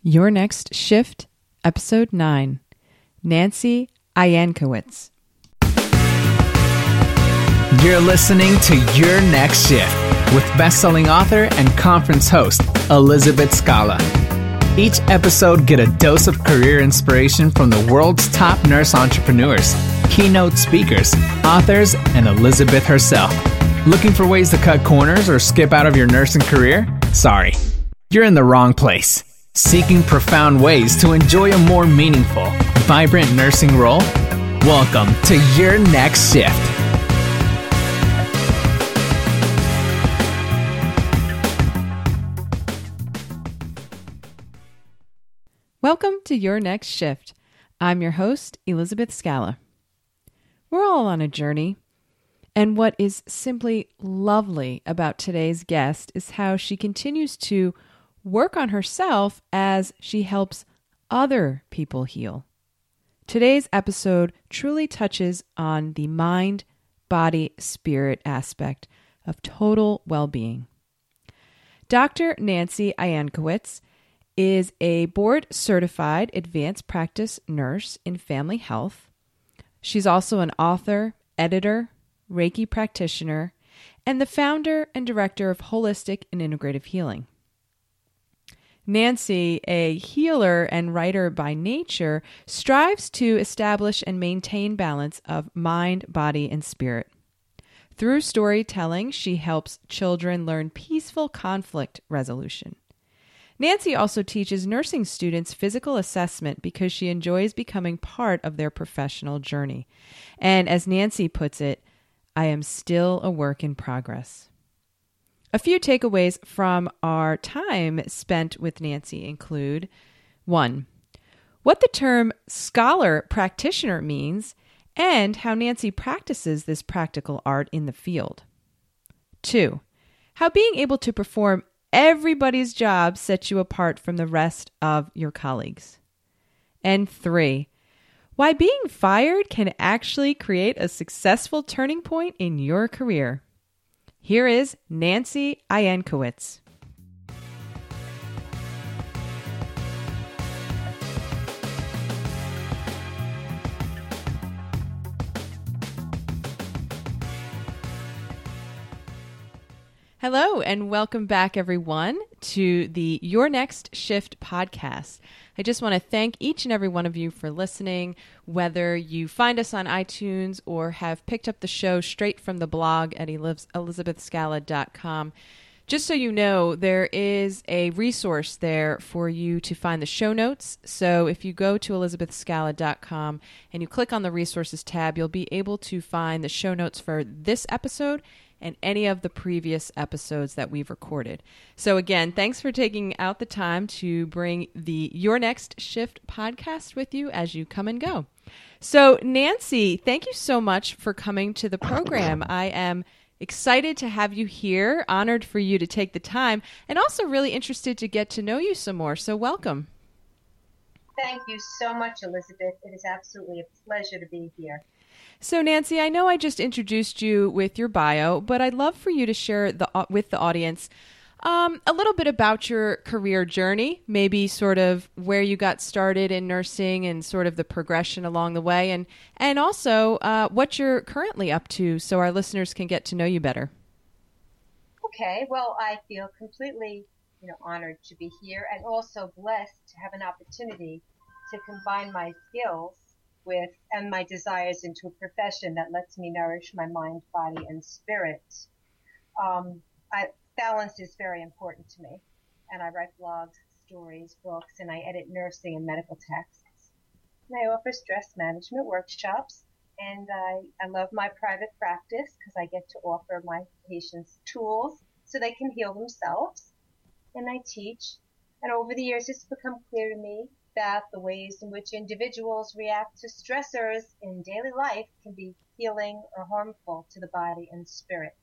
Your Next Shift, Episode 9, Nancy Iankowicz. You're listening to Your Next Shift with best-selling author and conference host, Elizabeth Scala. Each episode, get a dose of career inspiration from the world's top nurse entrepreneurs, keynote speakers, authors, and Elizabeth herself. Looking for ways to cut corners or skip out of your nursing career? Sorry, you're in the wrong place. Seeking profound ways to enjoy a more meaningful, vibrant nursing role? Welcome to Your Next Shift. Welcome to Your Next Shift. I'm your host, Elizabeth Scala. We're all on a journey, and what is simply lovely about today's guest is how she continues to work on herself as she helps other people heal. Today's episode truly touches on the mind, body, spirit aspect of total well-being. Dr. Nancy Iankowicz is a board-certified advanced practice nurse in family health. She's also an author, editor, Reiki practitioner, and the founder and director of Holistic and Integrative Healing. Nancy, a healer and writer by nature, strives to establish and maintain balance of mind, body, and spirit. Through storytelling, she helps children learn peaceful conflict resolution. Nancy also teaches nursing students physical assessment because she enjoys becoming part of their professional journey. And as Nancy puts it, I am still a work in progress. A few takeaways from our time spent with Nancy include 1. What the term scholar practitioner means and how Nancy practices this practical art in the field. 2. How being able to perform everybody's job sets you apart from the rest of your colleagues. And 3. Why being fired can actually create a successful turning point in your career. Here is Nancy Iankowicz. Hello, and welcome back, everyone, to the Your Next Shift podcast. I just want to thank each and every one of you for listening, whether you find us on iTunes or have picked up the show straight from the blog at elizabethscala.com. Just so you know, there is a resource there for you to find the show notes. So if you go to elizabethscala.com and you click on the resources tab, you'll be able to find the show notes for this episode and any of the previous episodes that we've recorded. So again, thanks for taking out the time to bring the Your Next Shift podcast with you as you come and go. So Nancy, thank you so much for coming to the program. I am excited to have you here, honored for you to take the time, and also really interested to get to know you some more. So welcome. Thank you so much, Elizabeth. It is absolutely a pleasure to be here. So Nancy, I know I just introduced you with your bio, but I'd love for you to share with the audience a little bit about your career journey, maybe sort of where you got started in nursing and sort of the progression along the way, and also what you're currently up to so our listeners can get to know you better. Okay, well, I feel completely honored to be here and also blessed to have an opportunity to combine my skills with and my desires into a profession that lets me nourish my mind, body, and spirit. Balance is very important to me, and I write blogs, stories, books, and I edit nursing and medical texts. And I offer stress management workshops, and I love my private practice because I get to offer my patients tools so they can heal themselves. And I teach, and over the years it's become clear to me that the ways in which individuals react to stressors in daily life can be healing or harmful to the body and spirit.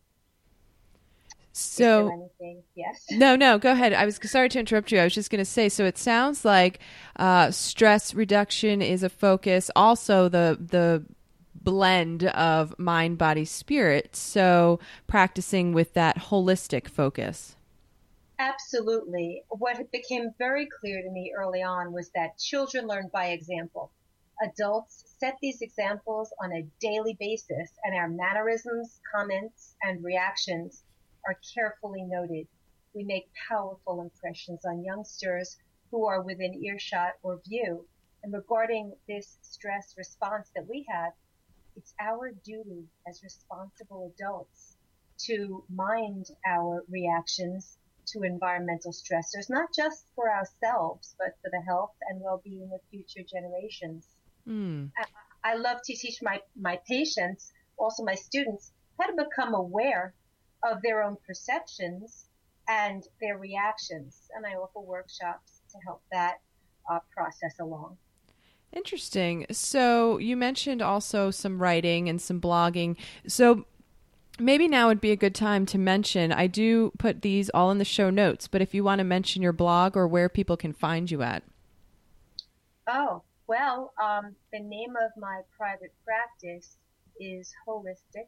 So, is there anything? Yes. No, go ahead. I was sorry to interrupt you. I was just going to say, so it sounds like stress reduction is a focus. Also, the blend of mind, body, spirit. So practicing with that holistic focus. Absolutely. What became very clear to me early on was that children learn by example. Adults set these examples on a daily basis, and our mannerisms, comments, and reactions are carefully noted. We make powerful impressions on youngsters who are within earshot or view. And regarding this stress response that we have, it's our duty as responsible adults to mind our reactions to environmental stressors, not just for ourselves, but for the health and well-being of future generations. Mm. I love to teach my patients, also my students, how to become aware of their own perceptions and their reactions. And I offer workshops to help that process along. Interesting. So you mentioned also some writing and some blogging. So maybe now would be a good time to mention, I do put these all in the show notes, but if you want to mention your blog or where people can find you at. Oh, well, the name of my private practice is Holistic,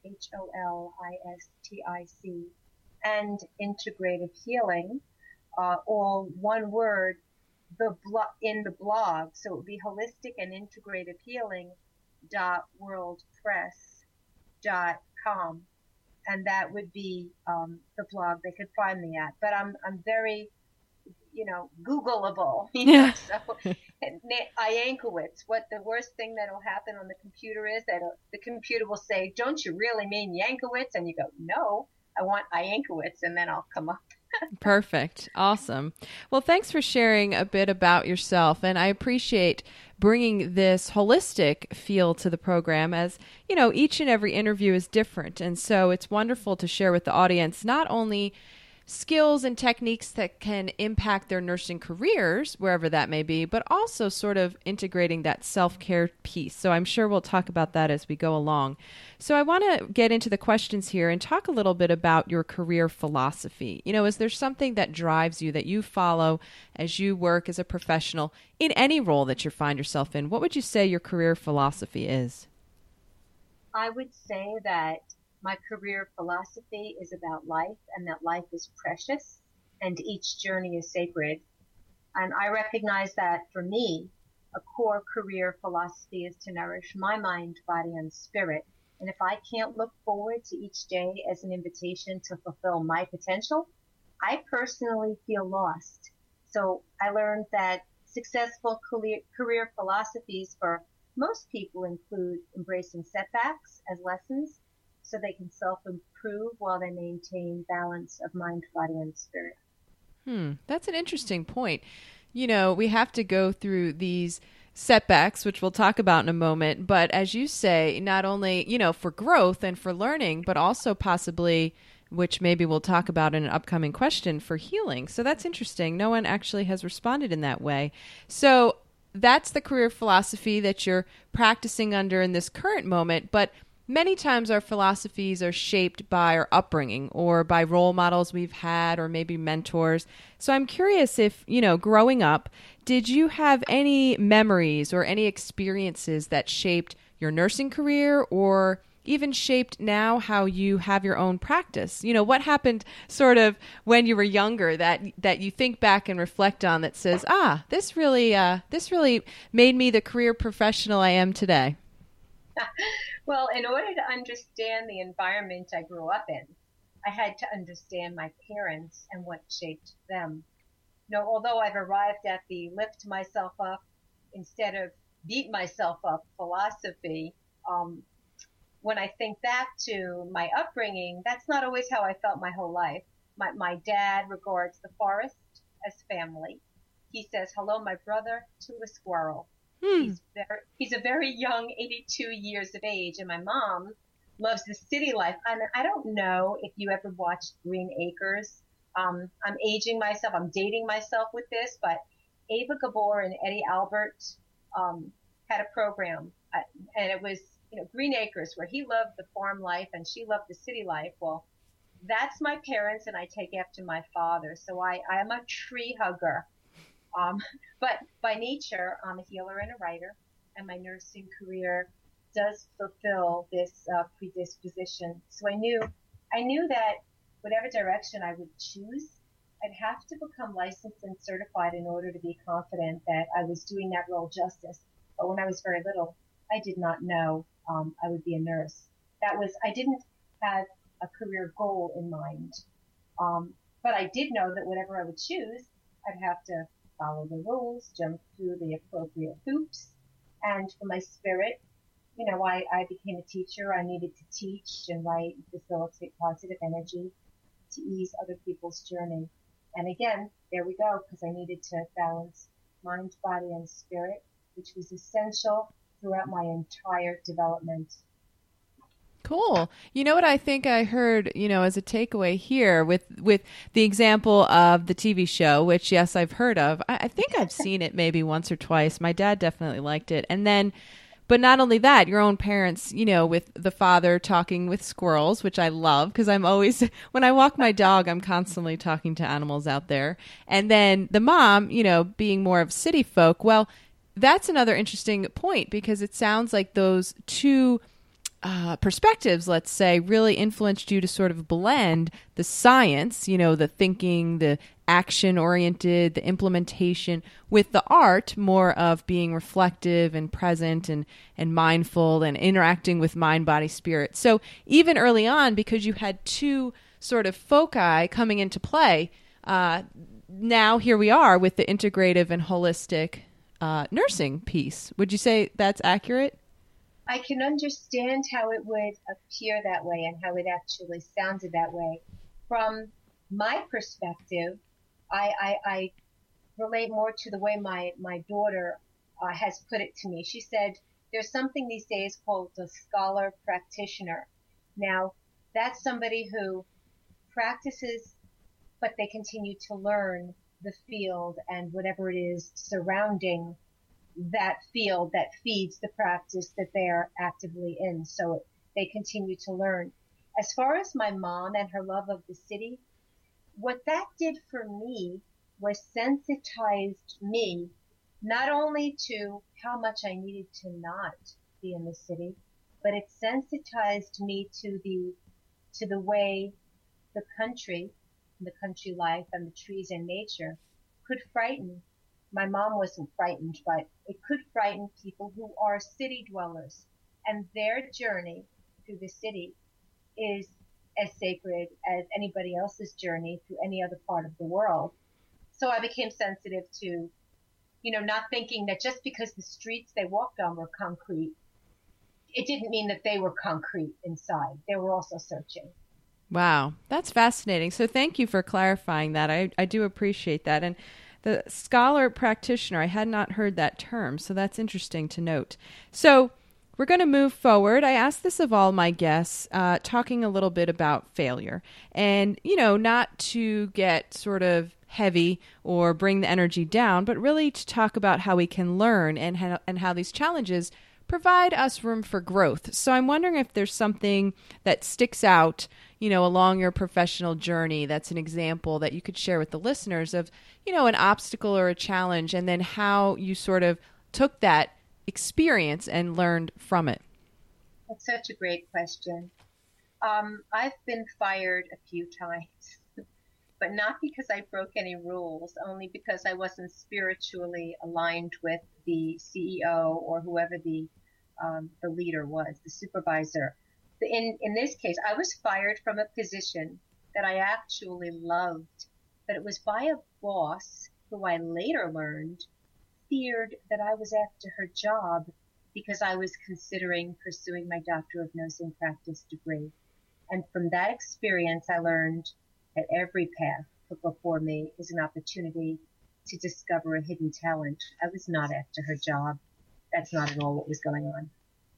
Holistic, and Integrative Healing, all one word, in the blog. So it would be Holistic and Integrative Healing .wordpress.com, and that would be the blog they could find me at. But I'm very, Googleable. So Iankowicz. What the worst thing that'll happen on the computer is that the computer will say, "Don't you really mean Yankowitz?" And you go, "No, I want Iankowicz," and then I'll come up. Perfect. Awesome. Well, thanks for sharing a bit about yourself. And I appreciate bringing this holistic feel to the program. As you know, each and every interview is different. And so it's wonderful to share with the audience not only skills and techniques that can impact their nursing careers, wherever that may be, but also sort of integrating that self-care piece. So I'm sure we'll talk about that as we go along. So I want to get into the questions here and talk a little bit about your career philosophy. Is there something that drives you, that you follow as you work as a professional in any role that you find yourself in? What would you say your career philosophy is? I would say that my career philosophy is about life, and that life is precious and each journey is sacred. And I recognize that for me, a core career philosophy is to nourish my mind, body, and spirit. And if I can't look forward to each day as an invitation to fulfill my potential, I personally feel lost. So I learned that successful career philosophies for most people include embracing setbacks as lessons, so they can self-improve while they maintain balance of mind, body, and spirit. That's an interesting point. We have to go through these setbacks, which we'll talk about in a moment. But as you say, not only, for growth and for learning, but also possibly, which maybe we'll talk about in an upcoming question, for healing. So that's interesting. No one actually has responded in that way. So that's the career philosophy that you're practicing under in this current moment. But many times our philosophies are shaped by our upbringing or by role models we've had or maybe mentors. So I'm curious if, growing up, did you have any memories or any experiences that shaped your nursing career or even shaped now how you have your own practice? What happened sort of when you were younger that you think back and reflect on that says, this really made me the career professional I am today? Well, in order to understand the environment I grew up in, I had to understand my parents and what shaped them. Although I've arrived at the lift myself up instead of beat myself up philosophy, when I think back to my upbringing, that's not always how I felt my whole life. My dad regards the forest as family. He says, "Hello, my brother," to a squirrel. He's a very young 82 years of age, and my mom loves the city life. And I don't know if you ever watched Green Acres. I'm aging myself. I'm dating myself with this, but Ava Gabor and Eddie Albert had a program, and it was Green Acres, where he loved the farm life and she loved the city life. Well, that's my parents, and I take after my father. So I am a tree hugger. But by nature, I'm a healer and a writer, and my nursing career does fulfill this predisposition. So I knew that whatever direction I would choose, I'd have to become licensed and certified in order to be confident that I was doing that role justice. But when I was very little, I did not know I would be a nurse. I didn't have a career goal in mind. But I did know that whatever I would choose, I'd have to follow the rules, jump through the appropriate hoops. And for my spirit, I became a teacher. I needed to teach and write and facilitate positive energy to ease other people's journey. And again, there we go, because I needed to balance mind, body, and spirit, which was essential throughout my entire development. Cool. You know what I think I heard, as a takeaway here with the example of the TV show, which, yes, I've heard of. I think I've seen it maybe once or twice. My dad definitely liked it. And then, but not only that, your own parents, with the father talking with squirrels, which I love because I'm always, when I walk my dog, I'm constantly talking to animals out there. And then the mom, being more of city folk. Well, that's another interesting point because it sounds like those two perspectives, let's say, really influenced you to sort of blend the science, the thinking, the action-oriented, the implementation, with the art, more of being reflective and present and mindful and interacting with mind, body, spirit. So even early on, because you had two sort of foci coming into play, now here we are with the integrative and holistic nursing piece. Would you say that's accurate? I can understand how it would appear that way and how it actually sounded that way. From my perspective, I relate more to the way my daughter has put it to me. She said, there's something these days called a scholar practitioner. Now, that's somebody who practices, but they continue to learn the field and whatever it is surrounding that field that feeds the practice that they're actively in. So they continue to learn. As far as my mom and her love of the city, what that did for me was sensitized me not only to how much I needed to not be in the city, but it sensitized me to the way the country life and the trees and nature could frighten. My mom wasn't frightened, but it could frighten people who are city dwellers. And their journey through the city is as sacred as anybody else's journey through any other part of the world. So I became sensitive to, not thinking that just because the streets they walked on were concrete, it didn't mean that they were concrete inside. They were also searching. Wow, that's fascinating. So thank you for clarifying that. I do appreciate that. And the scholar practitioner, I had not heard that term, so that's interesting to note. So we're going to move forward. I asked this of all my guests, talking a little bit about failure. And, not to get sort of heavy or bring the energy down, but really to talk about how we can learn and how these challenges provide us room for growth. So I'm wondering if there's something that sticks out, along your professional journey that's an example that you could share with the listeners of, an obstacle or a challenge, and then how you sort of took that experience and learned from it. That's such a great question. I've been fired a few times, but not because I broke any rules, only because I wasn't spiritually aligned with the CEO or whoever the leader was, the supervisor. In this case, I was fired from a position that I actually loved, but it was by a boss who I later learned feared that I was after her job because I was considering pursuing my Doctor of Nursing Practice degree. And from that experience, I learned that every path put before me is an opportunity to discover a hidden talent. I was not after her job. That's not at all what was going on.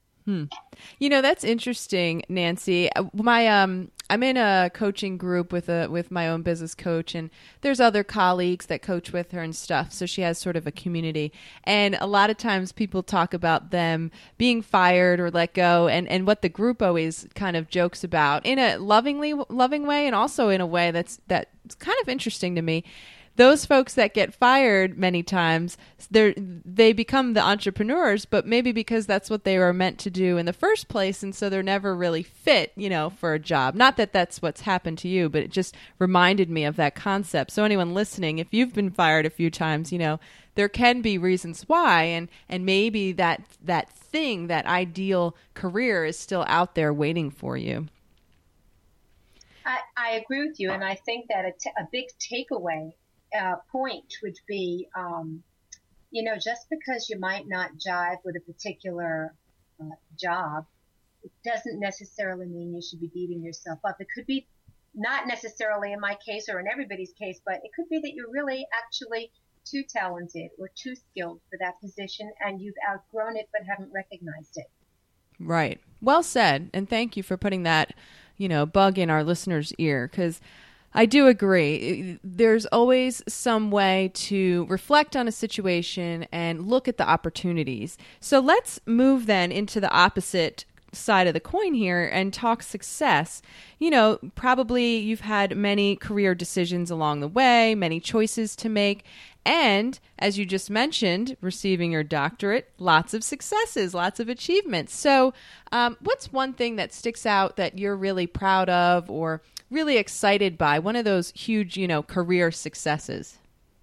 That's interesting, Nancy. I'm in a coaching group with my own business coach, and there's other colleagues that coach with her and stuff. So she has sort of a community. And a lot of times people talk about them being fired or let go, and what the group always kind of jokes about in a loving way, and also in a way that's kind of interesting to me. those folks that get fired many times, they become the entrepreneurs, but maybe because that's what they were meant to do in the first place, and so they're never really fit, for a job. Not that that's what's happened to you, but it just reminded me of that concept. So anyone listening, if you've been fired a few times, there can be reasons why, and maybe that thing, that ideal career is still out there waiting for you. I agree with you, and I think that a big takeaway point would be, just because you might not jive with a particular job, it doesn't necessarily mean you should be beating yourself up. It could be not necessarily in my case or in everybody's case, but it could be that you're really actually too talented or too skilled for that position, and you've outgrown it but haven't recognized it. Right. Well said. And thank you for putting that, bug in our listeners' ear, because I do agree. There's always some way to reflect on a situation and look at the opportunities. So let's move then into the opposite side of the coin here and talk success. Probably you've had many career decisions along the way, many choices to make. And as you just mentioned, receiving your doctorate, lots of successes, lots of achievements. So what's one thing that sticks out that you're really proud of or really excited by? One of those huge, career successes.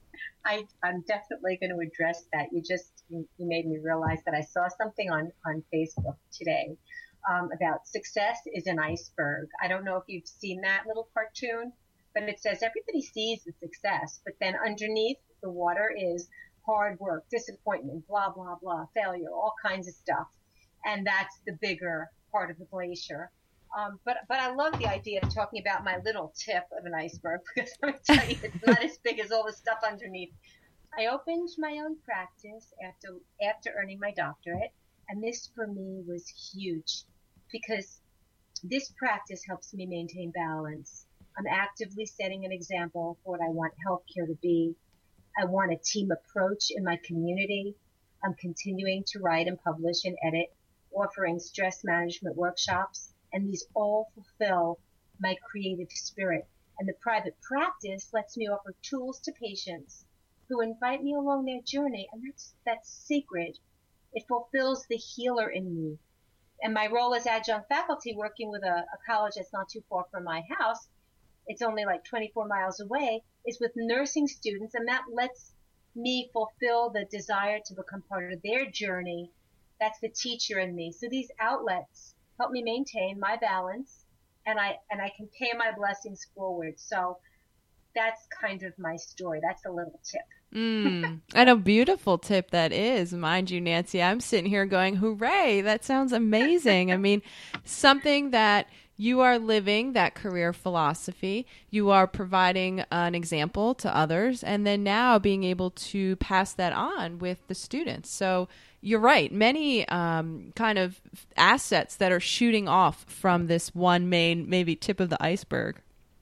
I'm definitely going to address that. You made me realize that I saw something on Facebook today about success is an iceberg. I don't know if you've seen that little cartoon, but it says everybody sees the success, but then underneath the water is hard work, disappointment, blah, blah, blah, failure, all kinds of stuff. And that's the bigger part of the glacier. But I love the idea of talking about my little tip of an iceberg, because let me tell you, it's not as big as all the stuff underneath. I opened my own practice after earning my doctorate, and this for me was huge because this practice helps me maintain balance. I'm actively setting an example for what I want healthcare to be. I want a team approach in my community. I'm continuing to write and publish and edit, offering stress management workshops, and these all fulfill my creative spirit. And the private practice lets me offer tools to patients who invite me along their journey, and that's sacred. It fulfills the healer in me. And my role as adjunct faculty, working with a college that's not too far from my house, it's only like 24 miles away, is with nursing students, and that lets me fulfill the desire to become part of their journey. That's the teacher in me. So these outlets help me maintain my balance, and I can pay my blessings forward. So that's kind of my story. That's a little tip. And a beautiful tip that is, mind you, Nancy. I'm sitting here going, hooray, that sounds amazing. I mean, something that you are living, that career philosophy, you are providing an example to others, and then now being able to pass that on with the students. So you're right, many kind of assets that are shooting off from this one main, maybe tip of the iceberg.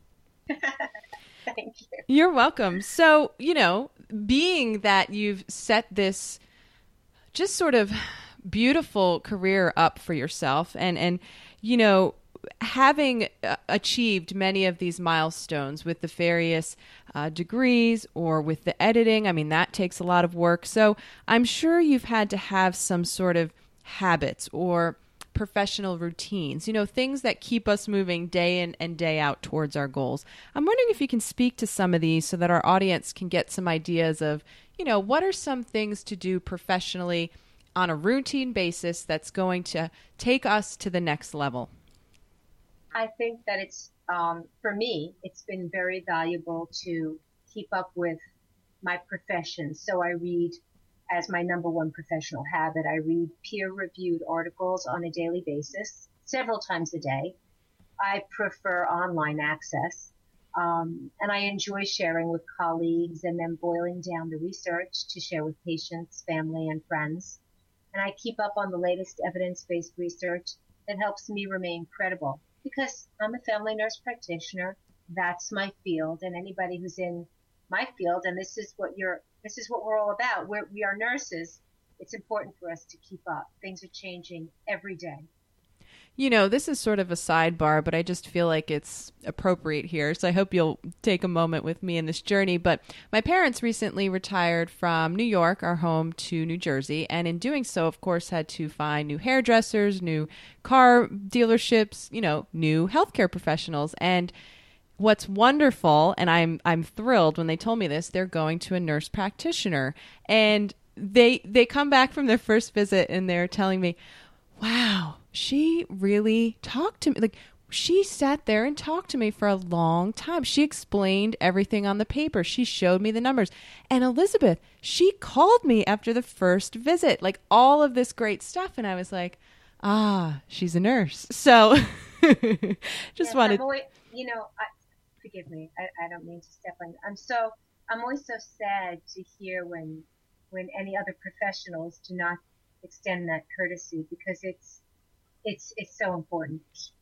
Thank you. You're welcome. So, being that you've set this just sort of beautiful career up for yourself and having achieved many of these milestones with the various degrees or with the editing, I mean, that takes a lot of work. So I'm sure you've had to have some sort of habits or professional routines, things that keep us moving day in and day out towards our goals. I'm wondering if you can speak to some of these so that our audience can get some ideas of, what are some things to do professionally on a routine basis that's going to take us to the next level? I think that it's, for me, it's been very valuable to keep up with my profession. So I read, as my number one professional habit, I read peer-reviewed articles on a daily basis, several times a day. I prefer online access, and I enjoy sharing with colleagues and then boiling down the research to share with patients, family, and friends. And I keep up on the latest evidence-based research that helps me remain credible, because I'm a family nurse practitioner. That's my field, and anybody who's in my field, and this is what we're all about. We are nurses. It's important for us to keep up. Things are changing every day. You know, this is sort of a sidebar, but I just feel like it's appropriate here. So I hope you'll take a moment with me in this journey. But my parents recently retired from New York, our home, to New Jersey. And in doing so, of course, had to find new hairdressers, new car dealerships, you know, new healthcare professionals. And what's wonderful, and I'm thrilled when they told me this, they're going to a nurse practitioner. And they come back from their first visit and they're telling me, wow, she really talked to me. Like, she sat there and talked to me for a long time. She explained everything on the paper. She showed me the numbers. And Elizabeth, she called me after the first visit, like all of this great stuff. And I was like, she's a nurse. So just wanted... forgive me. I don't mean to step on. I'm always so sad to hear when any other professionals do not extend that courtesy, because it's so important.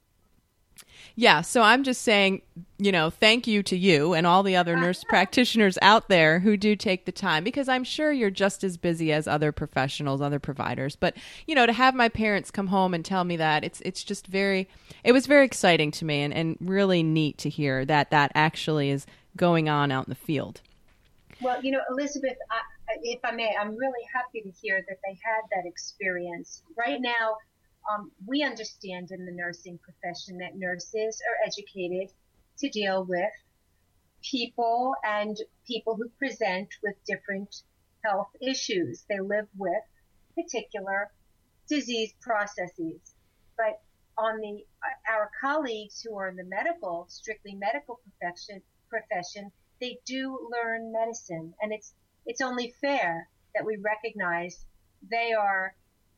Yeah, so I'm just saying, you know, thank you to you and all the other nurse practitioners out there who do take the time, because I'm sure you're just as busy as other professionals, other providers. But, you know, to have my parents come home and tell me that, it was very exciting to me and really neat to hear that actually is going on out in the field. Well, you know, Elizabeth, if I may, I'm really happy to hear that they had that experience. Right now, we understand in the nursing profession that nurses are educated to deal with people who present with different health issues. They live with particular disease processes. But on our colleagues who are in the strictly medical profession, they do learn medicine, and it's only fair that we recognize they are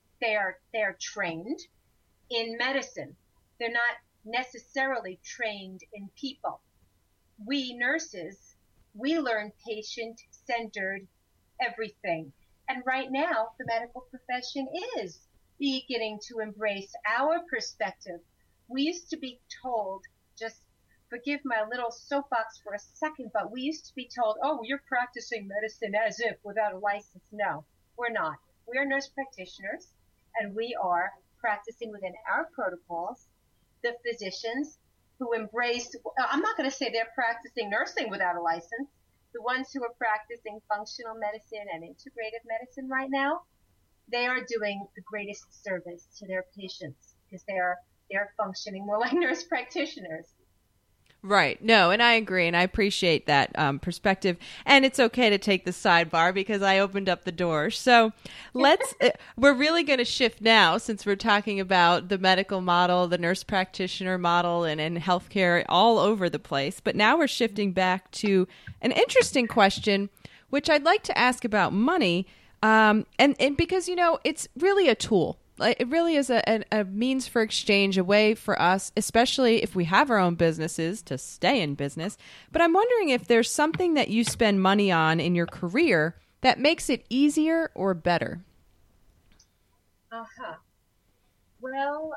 trained in medicine. They're not necessarily trained in people. We nurses, we learn patient-centered everything. And right now, the medical profession is beginning to embrace our perspective. We used to be told, just forgive my little soapbox for a second, but we used to be told, oh, you're practicing medicine as if without a license. No, we're not. We are nurse practitioners, and we are practicing within our protocols. The physicians who embrace, I'm not going to say they're practicing nursing without a license. The ones who are practicing functional medicine and integrative medicine right now, they are doing the greatest service to their patients, because they're functioning more like nurse practitioners. Right. No, and I agree, and I appreciate that perspective. And it's okay to take the sidebar because I opened up the door. So we're really going to shift now, since we're talking about the medical model, the nurse practitioner model, and healthcare all over the place. But now we're shifting back to an interesting question, which I'd like to ask about money. And because, you know, it's really a tool. It really is a means for exchange, a way for us, especially if we have our own businesses, to stay in business. But I'm wondering if there's something that you spend money on in your career that makes it easier or better. Well,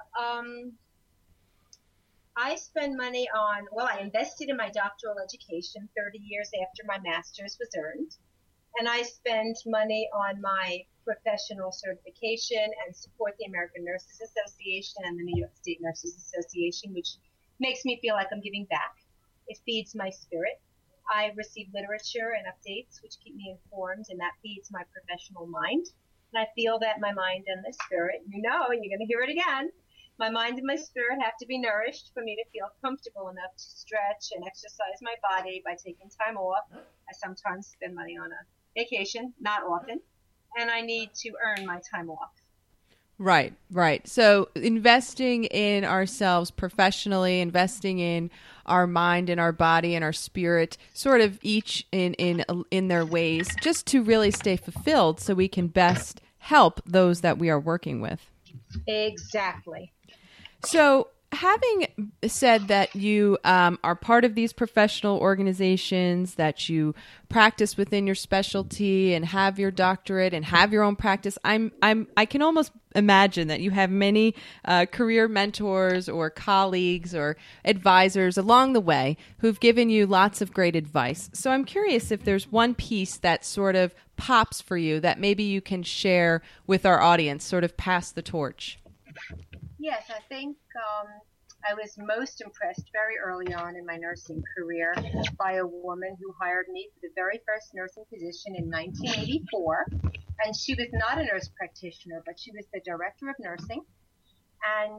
I spend money on, I invested in my doctoral education 30 years after my master's was earned. And I spend money on my professional certification and support the American Nurses Association and the New York State Nurses Association, which makes me feel like I'm giving back. It feeds my spirit. I receive literature and updates, which keep me informed, and that feeds my professional mind. And I feel that my mind and the spirit, and you're going to hear it again, my mind and my spirit have to be nourished for me to feel comfortable enough to stretch and exercise my body by taking time off. I sometimes spend money on a vacation, not often, and I need to earn my time off. Right. So investing in ourselves professionally, investing in our mind and our body and our spirit, sort of each in their ways, just to really stay fulfilled so we can best help those that we are working with. Exactly. So having said that you are part of these professional organizations, that you practice within your specialty and have your doctorate and have your own practice, I can almost imagine that you have many career mentors or colleagues or advisors along the way who've given you lots of great advice. So I'm curious if there's one piece that sort of pops for you that maybe you can share with our audience, sort of pass the torch. Yes, I think I was most impressed very early on in my nursing career by a woman who hired me for the very first nursing position in 1984. And she was not a nurse practitioner, but she was the director of nursing. And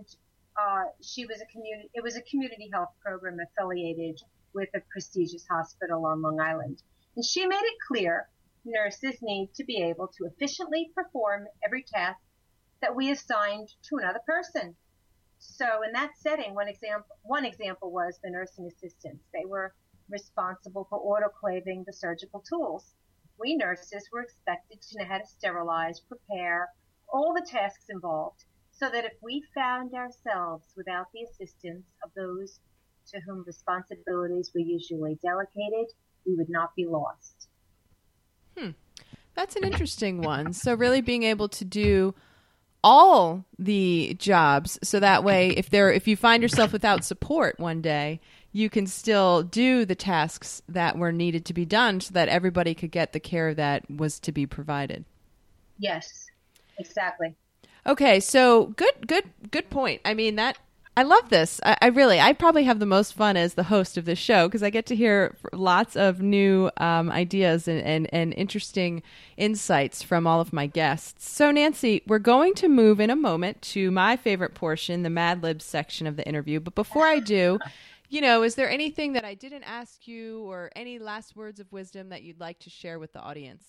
it was a community health program affiliated with a prestigious hospital on Long Island. And she made it clear nurses need to be able to efficiently perform every task that we assigned to another person. So in that setting, one example was the nursing assistants. They were responsible for autoclaving the surgical tools. We nurses were expected to know how to sterilize, prepare, all the tasks involved, so that if we found ourselves without the assistance of those to whom responsibilities were usually delegated, we would not be lost. That's an interesting one. So really being able to do all the jobs, so that way if you find yourself without support one day, you can still do the tasks that were needed to be done so that everybody could get the care that was to be provided. Yes, exactly. Okay, so good point. I mean, I love this. I probably have the most fun as the host of this show because I get to hear lots of new ideas and interesting insights from all of my guests. So, Nancy, we're going to move in a moment to my favorite portion, the Mad Libs section of the interview. But before I do, is there anything that I didn't ask you or any last words of wisdom that you'd like to share with the audience?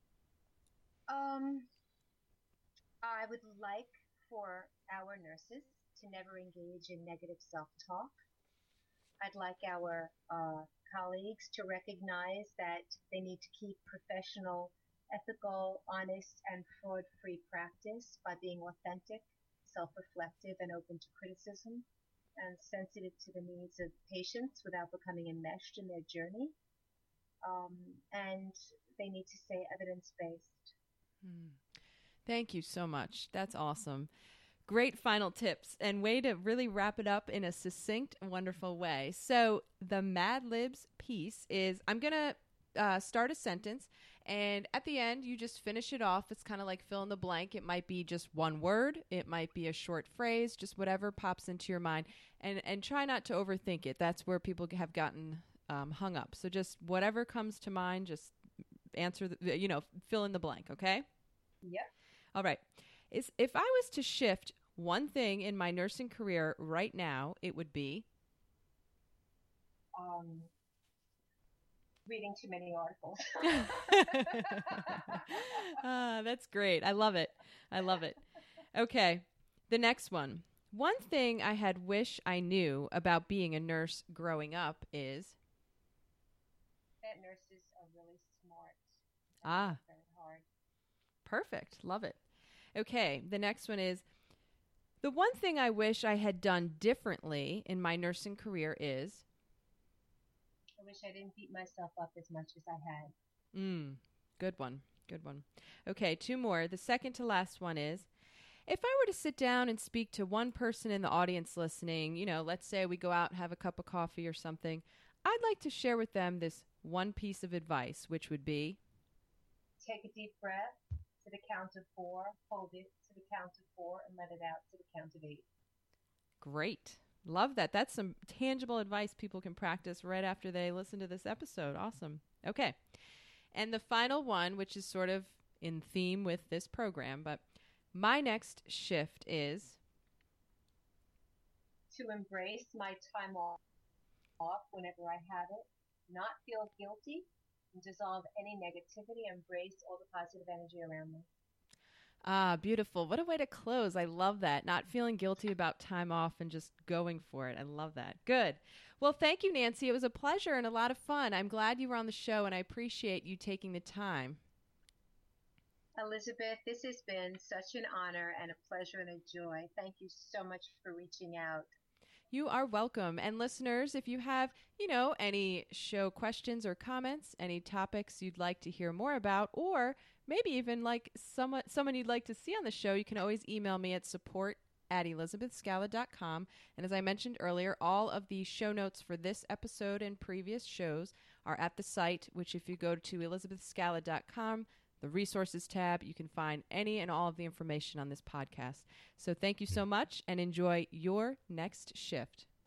I would like for our nurses to never engage in negative self-talk. I'd like our colleagues to recognize that they need to keep professional, ethical, honest, and fraud-free practice by being authentic, self-reflective, and open to criticism, and sensitive to the needs of patients without becoming enmeshed in their journey. And they need to stay evidence-based. Thank you so much. That's awesome. Great final tips and way to really wrap it up in a succinct, wonderful way. So the Mad Libs piece is I'm going to start a sentence, and at the end, you just finish it off. It's kind of like fill in the blank. It might be just one word. It might be a short phrase, just whatever pops into your mind. And try not to overthink it. That's where people have gotten hung up. So just whatever comes to mind, just answer, fill in the blank, okay? Yeah. All right. If I was to shift one thing in my nursing career right now, it would be? Reading too many articles. That's great. I love it. Okay. The next one. One thing I had wish I knew about being a nurse growing up is? That nurses are really smart. Very hard. Perfect. Love it. Okay. The next one is, the one thing I wish I had done differently in my nursing career is? I wish I didn't beat myself up as much as I had. Good one. Okay, two more. The second to last one is, if I were to sit down and speak to one person in the audience listening, let's say we go out and have a cup of coffee or something, I'd like to share with them this one piece of advice, which would be? Take a deep breath to the count of 4, hold it to the count of 4, and let it out to the count of 8. Great. Love that. That's some tangible advice people can practice right after they listen to this episode. Awesome. Okay. And the final one, which is sort of in theme with this program, but my next shift is? To embrace my time off whenever I have it, not feel guilty, and dissolve any negativity, embrace all the positive energy around me. Beautiful. What a way to close. I love that. Not feeling guilty about time off and just going for it. I love that. Good. Well, thank you, Nancy. It was a pleasure and a lot of fun. I'm glad you were on the show, and I appreciate you taking the time. Elizabeth, this has been such an honor and a pleasure and a joy. Thank you so much for reaching out. You are welcome. And listeners, if you have, any show questions or comments, any topics you'd like to hear more about, or maybe even like someone you'd like to see on the show, you can always email me at support@elizabethscala.com. And as I mentioned earlier, all of the show notes for this episode and previous shows are at the site, which if you go to elizabethscala.com, the resources tab. You can find any and all of the information on this podcast. So thank you so much and enjoy your next shift.